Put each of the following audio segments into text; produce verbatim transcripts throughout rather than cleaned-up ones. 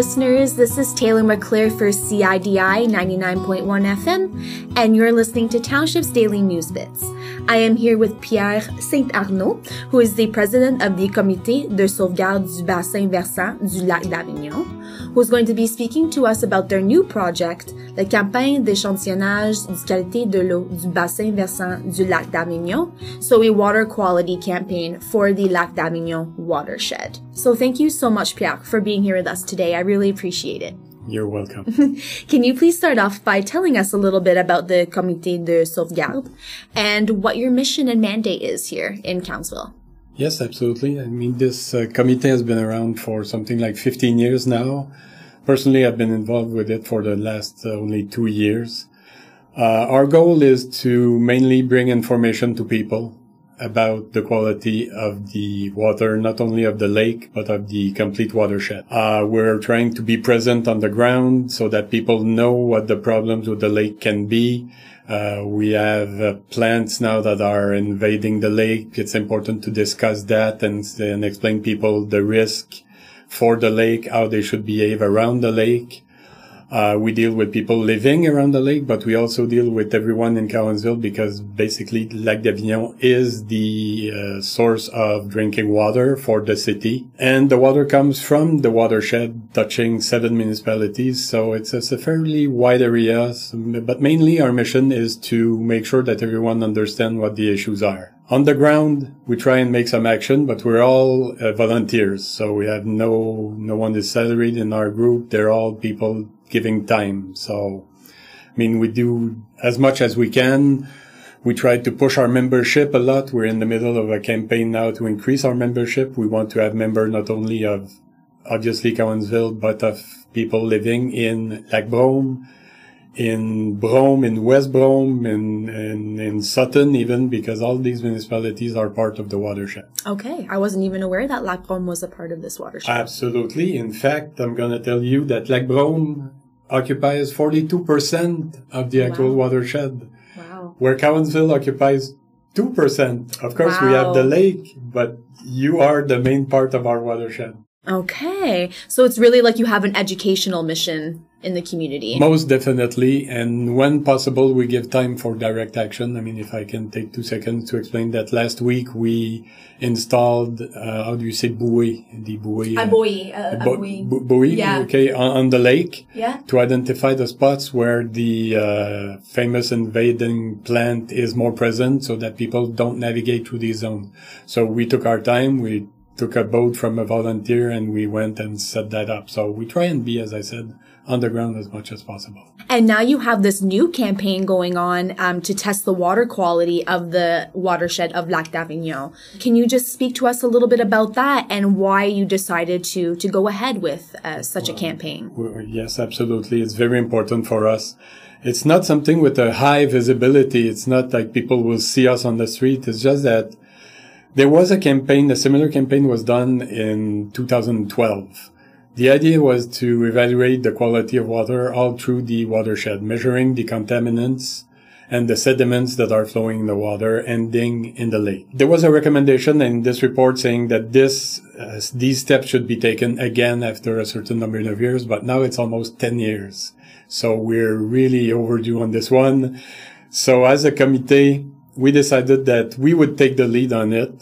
listeners. This is Taylor McClure for C I D I ninety-nine point one F M, and you're listening to Township's Daily News Bits. I am here with Pierre Saint-Arnaud, who is the president of the Comité de sauvegarde du bassin versant du lac d'Avignon, who is going to be speaking to us about their new project, la campagne d'échantillonnage du qualité de l'eau du bassin versant du lac d'Avignon, so a water quality campaign for the Lac d'Avignon watershed. So thank you so much, Pierre, for being here with us today. I really appreciate it. You're welcome. Can you please start off by telling us a little bit about the Comité de sauvegarde and what your mission and mandate is here in Cowansville? Yes, absolutely. I mean, this uh, committee has been around for something like fifteen years now. Personally, I've been involved with it for the last uh, only two years. Uh, our goal is to mainly bring information to people about the quality of the water, not only of the lake, but of the complete watershed. Uh, we're trying to be present on the ground so that people know what the problems with the lake can be. Uh, we have uh, plants now that are invading the lake. It's important to discuss that and, and explain people the risk for the lake, how they should behave around the lake. Uh, we deal with people living around the lake, but we also deal with everyone in Cowansville because basically Lac d'Avignon is the uh, source of drinking water for the city. And the water comes from the watershed touching seven municipalities. So it's, it's a fairly wide area. But mainly our mission is to make sure that everyone understands what the issues are. On the ground, we try and make some action, but we're all uh, volunteers. So we have no, no one is salaried in our group. They're all people giving time. So, I mean, we do as much as we can. We try to push our membership a lot. We're in the middle of a campaign now to increase our membership. We want to have members not only of, obviously, Cowansville, but of people living in Lac Brome, in Brome, in West Brome, in, in, in Sutton even, because all these municipalities are part of the watershed. Okay. I wasn't even aware that Lac Brome was a part of this watershed. Absolutely. In fact, I'm going to tell you that Lac Brome occupies forty-two percent of the actual Wow. watershed. Wow. Where Cowansville occupies two percent. Of course, Wow. we have the lake, but you are the main part of our watershed. Okay. So it's really like you have an educational mission in the community. Most definitely. And when possible, we give time for direct action. I mean, if I can take two seconds to explain that last week we installed, uh, how do you say buoy? The buoy. A buoy. A, a bu- buoy. bu- buoy, Yeah. okay, on, on the lake. Yeah. To identify the spots where the uh, famous invading plant is more present so that people don't navigate through these zones. So we took our time. We took a boat from a volunteer and we went and set that up. So we try and be, as I said, on the ground as much as possible. And now you have this new campaign going on um, to test the water quality of the watershed of Lac d'Avignon. Can you just speak to us a little bit about that and why you decided to to go ahead with uh, such well, a campaign? Yes, absolutely. It's very important for us. It's not something with a high visibility. It's not like people will see us on the street. It's just that there was a campaign, a similar campaign was done in two thousand twelve. The idea was to evaluate the quality of water all through the watershed, measuring the contaminants and the sediments that are flowing in the water, ending in the lake. There was a recommendation in this report saying that this, uh, these steps should be taken again after a certain number of years, but now it's almost ten years. So we're really overdue on this one. So as a committee, we decided that we would take the lead on it.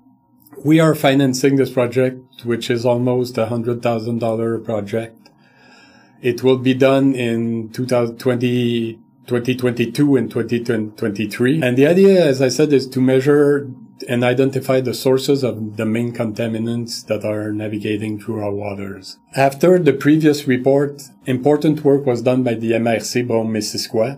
We are financing this project, which is almost a one hundred thousand dollars project. It will be done in twenty twenty-two and twenty twenty-three. And the idea, as I said, is to measure and identify the sources of the main contaminants that are navigating through our waters. After the previous report, important work was done by the M R C Brome-Missisquoi.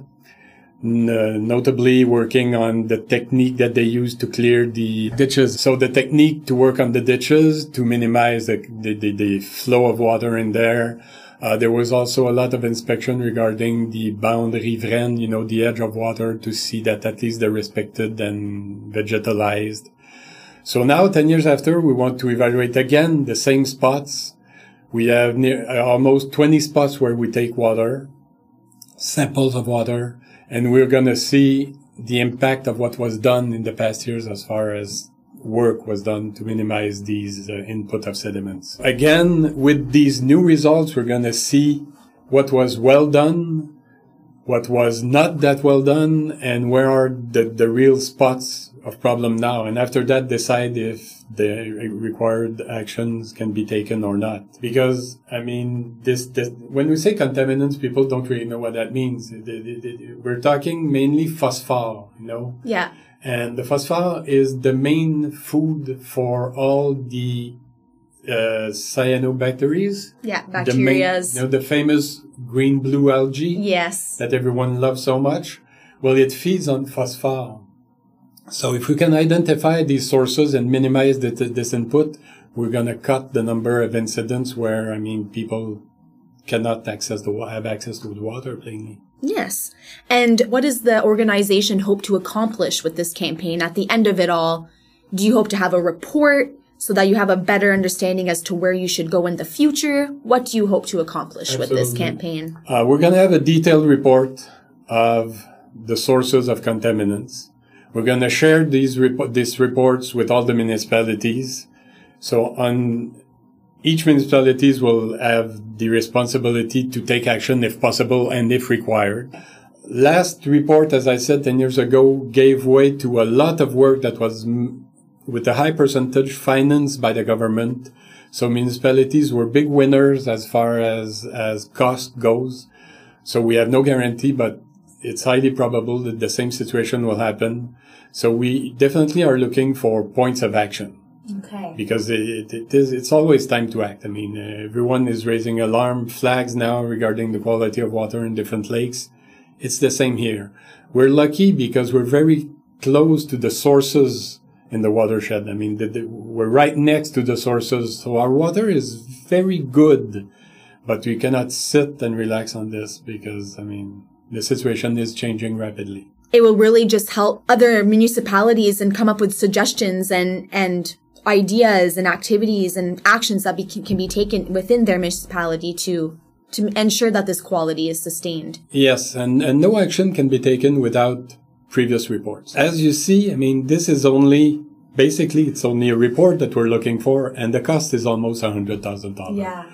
N- notably working on the technique that they use to clear the ditches. So the technique to work on the ditches to minimize the, the, the, the flow of water in there. Uh, there was also a lot of inspection regarding the bound riveraine, you know, the edge of water to see that at least they're respected and vegetalized. So now, ten years after, we want to evaluate again the same spots. We have near, uh, almost twenty spots where we take water, samples of water, and we're going to see the impact of what was done in the past years as far as work was done to minimize these uh, input of sediments. Again, with these new results, we're going to see what was well done, what was not that well done, and where are the, the real spots of problem now. And after that, decide if the required actions can be taken or not. Because, I mean, this, this when we say contaminants, people don't really know what that means. We're talking mainly phosphor, you know? Yeah. And the phosphor is the main food for all the uh, cyanobacteria. Yeah, bacteria. The main, you know, the famous green-blue algae. Yes. That everyone loves so much. Well, it feeds on phosphor. So if we can identify these sources and minimize the, this input, we're going to cut the number of incidents where, I mean, people cannot access the have access to the water plainly. Yes. And what does the organization hope to accomplish with this campaign? At the end of it all, do you hope to have a report so that you have a better understanding as to where you should go in the future? What do you hope to accomplish Absolutely. With this campaign? Uh, we're going to have a detailed report of the sources of contaminants. We're going to share these rep- these reports with all the municipalities. So on each municipalities will have the responsibility to take action if possible and if required. Last report, as I said ten years ago, gave way to a lot of work that was m- with a high percentage financed by the government. So municipalities were big winners as far as, as cost goes. So we have no guarantee, but it's highly probable that the same situation will happen. So we definitely are looking for points of action. Okay. Because it, it is, it's always time to act. I mean, uh, everyone is raising alarm flags now regarding the quality of water in different lakes. It's the same here. We're lucky because we're very close to the sources in the watershed. I mean, the, the, we're right next to the sources. So our water is very good, but we cannot sit and relax on this because, I mean, the situation is changing rapidly. It will really just help other municipalities and come up with suggestions and, and ideas and activities and actions that be, can be taken within their municipality to, to ensure that this quality is sustained. Yes. And, and no action can be taken without previous reports. As you see, I mean, this is only, basically, it's only a report that we're looking for, and the cost is almost one hundred thousand dollars. Yeah.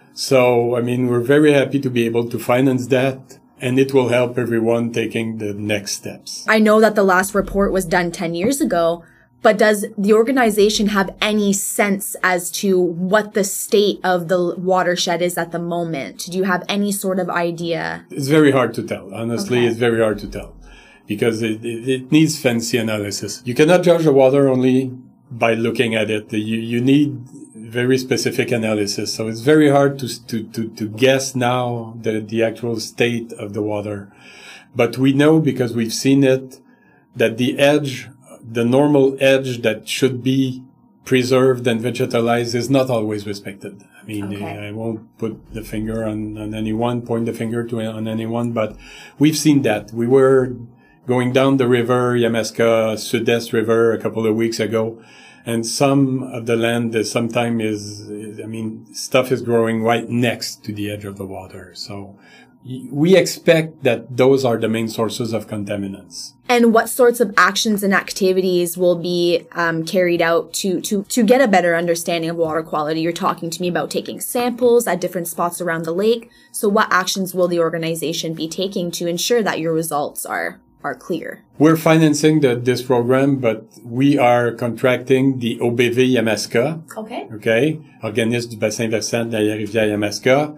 So, I mean, we're very happy to be able to finance that. And it will help everyone taking the next steps. I know that the last report was done ten years ago, but does the organization have any sense as to what the state of the watershed is at the moment? Do you have any sort of idea? It's very hard to tell. Honestly, okay. It's very hard to tell because it, it, it needs fancy analysis. You cannot judge the water only by looking at it. You, you need very specific analysis. So it's very hard to, to, to, to guess now the, the actual state of the water. But we know because we've seen it that the edge, the normal edge that should be preserved and vegetalized is not always respected. I mean, okay. I won't put the finger on, on anyone, point the finger to on anyone, but we've seen that. We were going down the river, Yamaska, Sud-Est River a couple of weeks ago. And some of the land is sometimes is, is, I mean, stuff is growing right next to the edge of the water. So we expect that those are the main sources of contaminants. And what sorts of actions and activities will be um, carried out to, to, to get a better understanding of water quality? You're talking to me about taking samples at different spots around the lake. So what actions will the organization be taking to ensure that your results are are clear? We're financing the, this program, but we are contracting the O B V Yamaska. Okay. Okay. Organisme du bassin versant de la rivière Yamaska.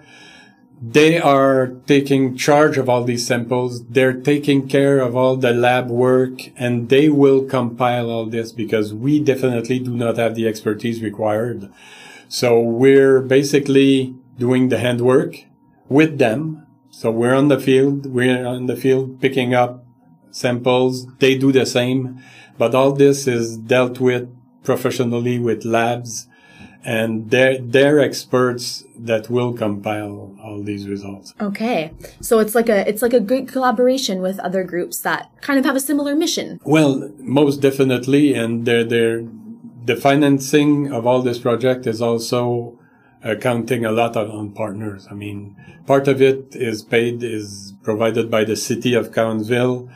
They are taking charge of all these samples. They're taking care of all the lab work, and they will compile all this because we definitely do not have the expertise required. So we're basically doing the handwork with them. So we're on the field. We're on the field picking up samples. They do the same, but all this is dealt with professionally with labs, and they're, they're experts that will compile all these results. Okay. So it's like a, it's like a great collaboration with other groups that kind of have a similar mission. Well, most definitely. And they're, they're, the financing of all this project is also uh, counting a lot on, on partners. I mean, part of it is paid, is provided by the city of Cowansville.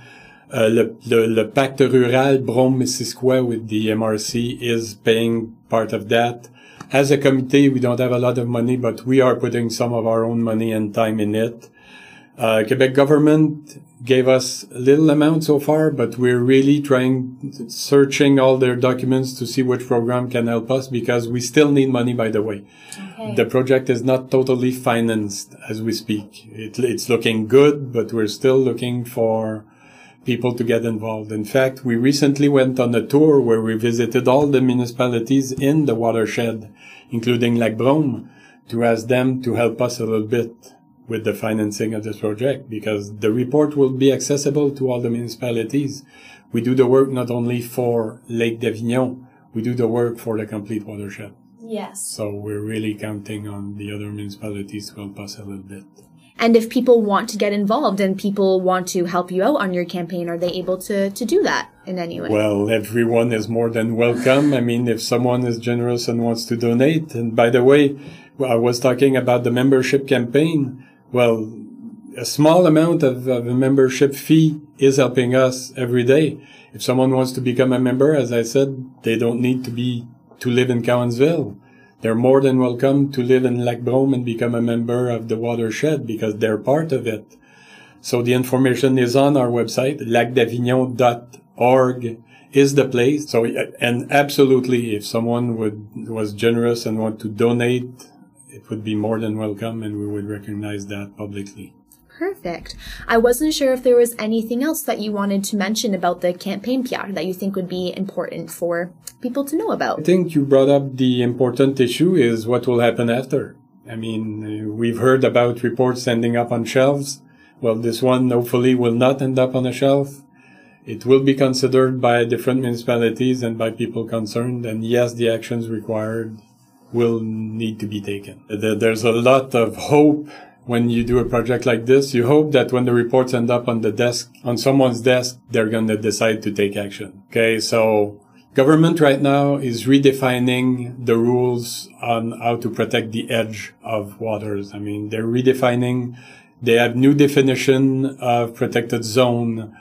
Uh, le, le, le Pacte Rural Brome-Missisquoi with the M R C is paying part of that. As a committee, we don't have a lot of money, but we are putting some of our own money and time in it. Uh, Quebec government gave us a little amount so far, but we're really trying, searching all their documents to see which program can help us, because we still need money, by the way. Okay. The project is not totally financed as we speak. It, it's looking good, but we're still looking for people to get involved. In fact, we recently went on a tour where we visited all the municipalities in the watershed, including Lac Brome, to ask them to help us a little bit with the financing of this project, because the report will be accessible to all the municipalities. We do the work not only for Lake d'Avignon, we do the work for the complete watershed. Yes. So we're really counting on the other municipalities to help us a little bit. And if people want to get involved and people want to help you out on your campaign, are they able to, to do that in any way? Well, everyone is more than welcome. I mean, if someone is generous and wants to donate. And by the way, I was talking about the membership campaign. Well, a small amount of, of a membership fee is helping us every day. If someone wants to become a member, as I said, they don't need to be, to live in Cowansville. They're more than welcome to live in Lac Brome and become a member of the watershed, because they're part of it. So the information is on our website. lac davignon dot org is the place. So, and absolutely, if someone would, was generous and want to donate, it would be more than welcome, and we would recognize that publicly. Perfect. I wasn't sure if there was anything else that you wanted to mention about the campaign, Pierre, that you think would be important for people to know about. I think you brought up the important issue is what will happen after. I mean, we've heard about reports ending up on shelves. Well, this one hopefully will not end up on a shelf. It will be considered by different municipalities and by people concerned. And yes, the actions required will need to be taken. There's a lot of hope when you do a project like this. You hope that when the reports end up on the desk, on someone's desk, they're going to decide to take action. Okay, so government right now is redefining the rules on how to protect the edge of waters. I mean, they're redefining, they have new definition of protected zone,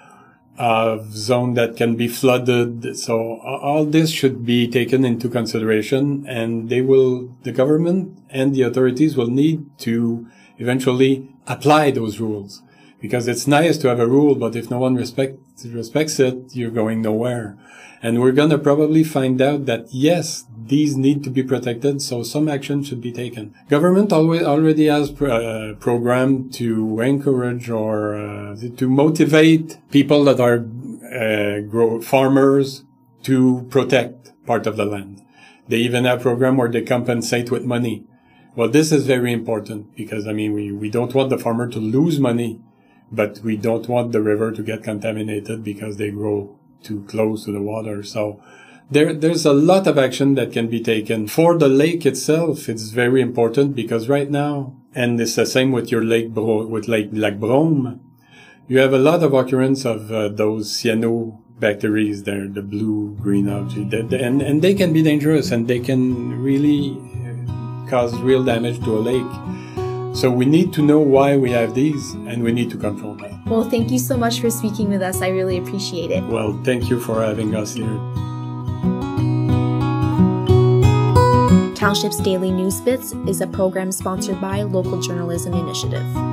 of zone that can be flooded. So all this should be taken into consideration, and they will, the government and the authorities will need to eventually apply those rules, because it's nice to have a rule, but if no one respects respects it, you're going nowhere. And we're going to probably find out that yes, these need to be protected, so some action should be taken. Government always already has a program to encourage or uh, to motivate people that are uh, grow farmers to protect part of the land. They even have a program where they compensate with money. Well, this is very important because, I mean, we, we don't want the farmer to lose money, but we don't want the river to get contaminated because they grow too close to the water. So there, there's a lot of action that can be taken. For the lake itself, it's very important because right now, and it's the same with your lake, Bro, with Lake Lac Brome, you have a lot of occurrence of uh, those cyanobacteria there, the blue-green algae, and, and they can be dangerous and they can really cause real damage to a lake. So we need to know why we have these, and we need to control that. Well, thank you so much for speaking with us. I really appreciate it. Well, thank you for having us here. Township's Daily News Bits is a program sponsored by Local Journalism Initiative.